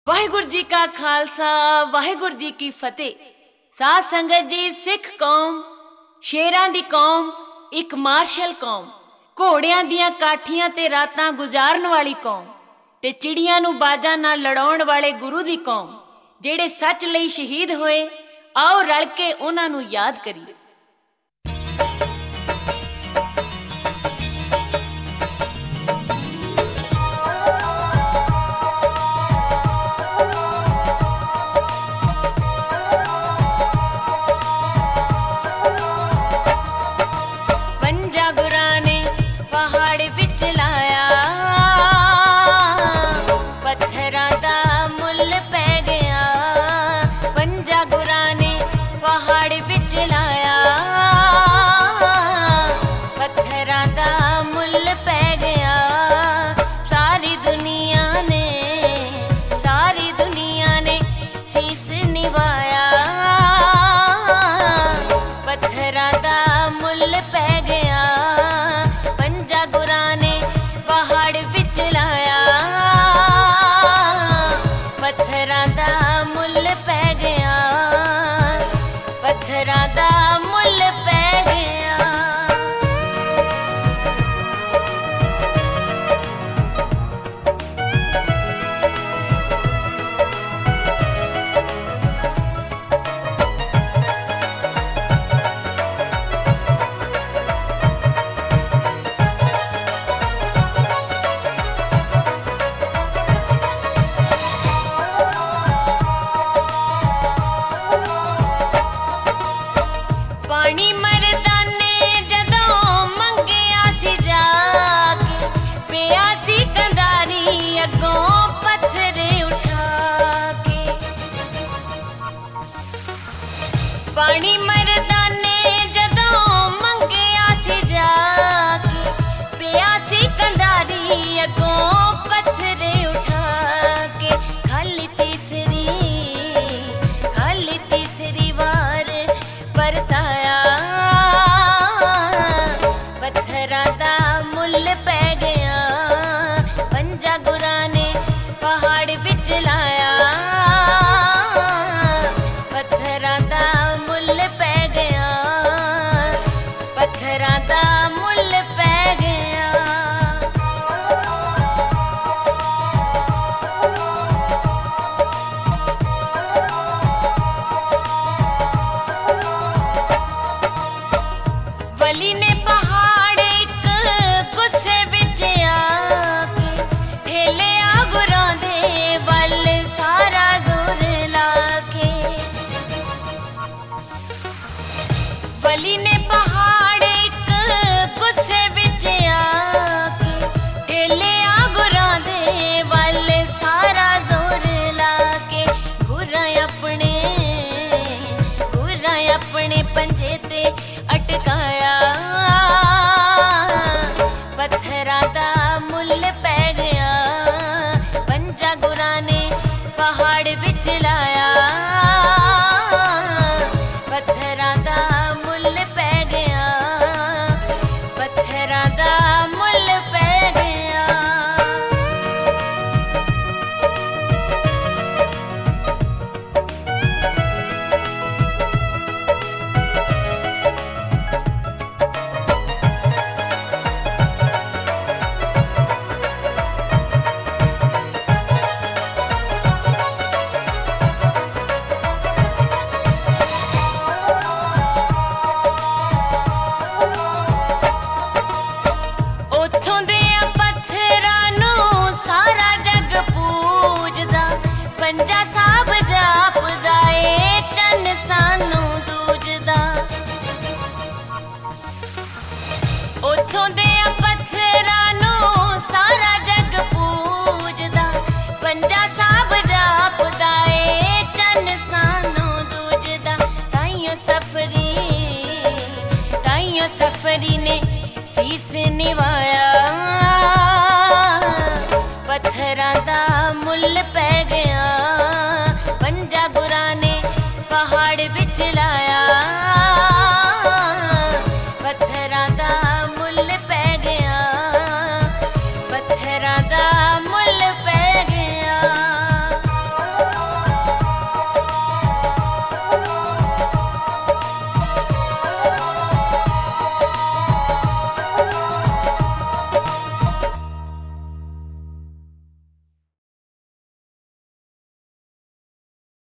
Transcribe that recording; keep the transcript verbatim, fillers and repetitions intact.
ਵਾਹਿਗੁਰੂ ਜੀ ਕਾ ਖਾਲਸਾ ਵਾਹਿਗੁਰੂ ਜੀ ਕੀ ਫਤਿਹ। ਸਾਧ ਸੰਗਤ ਜੀ, ਸਿੱਖ ਕੌਮ ਸ਼ੇਰਾਂ ਦੀ ਕੌਮ, ਇੱਕ ਮਾਰਸ਼ਲ ਕੌਮ, ਘੋੜਿਆਂ ਦੀਆਂ ਕਾਠੀਆਂ ਤੇ ਰਾਤਾਂ ਗੁਜ਼ਾਰਨ ਵਾਲੀ ਕੌਮ ਤੇ ਚਿੜੀਆਂ ਨੂੰ ਬਾਜਾਂ ਨਾਲ ਲੜਾਉਣ ਵਾਲੇ ਗੁਰੂ ਦੀ ਕੌਮ, ਜਿਹੜੇ ਸੱਚ ਲਈ ਸ਼ਹੀਦ ਹੋਏ। ਆਓ ਰਲ ਕੇ ਉਹਨਾਂ ਨੂੰ ਯਾਦ ਕਰੀਏ। ਪਾਣੀ ਮਰਦਾਨੇ ਜਦੋਂ ਮੰਗਿਆ ਸੀ ਜਾ ਕੇ, ਪਿਆ ਸੀ ਕੰਧਾਰੀ ਅੱਗੋਂ ਪੱਥਰ ਉਠਾ ਕੇ। ਖਾਲੀ ਤੀਸਰੀ ਖਾਲੀ ਤੀਸਰੀ ਵਾਰ ਪਰਤਾਇਆ, ਪੱਥਰਾਂ ਦਾ ਮੁੱਲ ਪੈ ਗਿਆ। ਪੰਜਾਂ ਗੁਰਾਂ ਨੇ ਪਹਾੜ ਵਿੱਚ ਲਾਇਆ, ਬਲੀ ਨੇ ਪਹਾੜ ਇੱਕ ਗੁੱਸੇ ਵਿੱਚ ਆ ਕੇ ਢੇਲਿਆ ਗੁਰਾਂ ਦੇ ਵੱਲ ਸਾਰਾ ਜ਼ੋਰ ਲਾ ਕੇ। ਗੁਰਾਂ ਆਪਣੇ ਗੁਰਾਂ ਆਪਣੇ ਪੰਜੇ ਤੇ ਅਟਕਾਇਆ, ਪੱਥਰਾਂ ਦਾ ਮੁੱਲ ਪੈ ਗਿਆ। ਪੰਜਾਂ ਗੁਰਾਂ ਨੇ ਪਹਾੜ ਵਿੱਚ ਲਾਇਆ, ਪੱਥਰਾਂ ਦਾ ਪੰਜਾ ਸਾਹਿਬ ਜਾਪਦਾ ਏ, ਚੰਨ ਸਾਨੂੰ ਦੂਜਦਾ। ਉੱਥੋਂ ਦੇ ਪੱਥਰਾਂ ਨੂੰ ਸਾਰਾ ਜੱਗ ਪੂਜਦਾ। ਪੰਜਾ ਸਾਹਿਬ ਜਾਪਦਾ ਏ, ਚੰਨ ਸਾਨੂੰ ਦੂਜਦਾ। ਤਾਈਓ ਸਫਰੀ ਤਾਈਓ ਸਫਰੀ ਨੇ ਸੀਸ ਨਿਵਾ